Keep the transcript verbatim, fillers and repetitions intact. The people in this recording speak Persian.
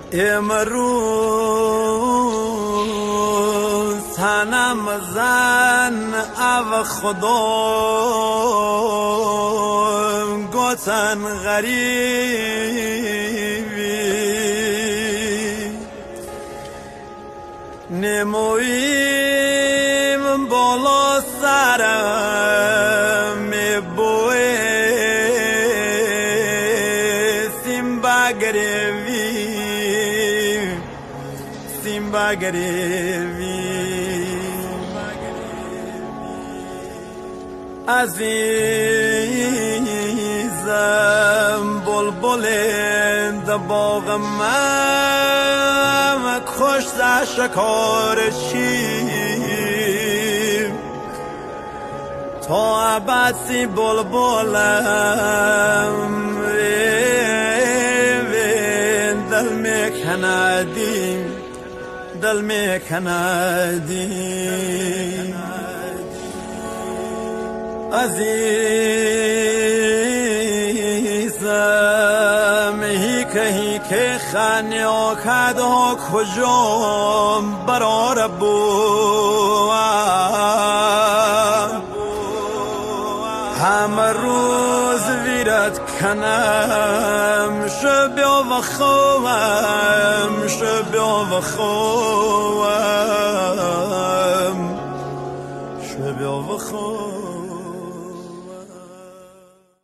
امروز تنم زن او خدا گوتن غریبی نمویم بالا سرم میبوی سیم بگریوی سیم بگریوی عزیزم بلبل باغ من خوش در شکار چی تا ابد سی بلبلم دل میکندی دل میکندی عزیزم هی که هی که خانی آکد ها کجام برار بوام همه روز ویرت کنم شبیا و خوام شبیا و خوام شبیا و خوام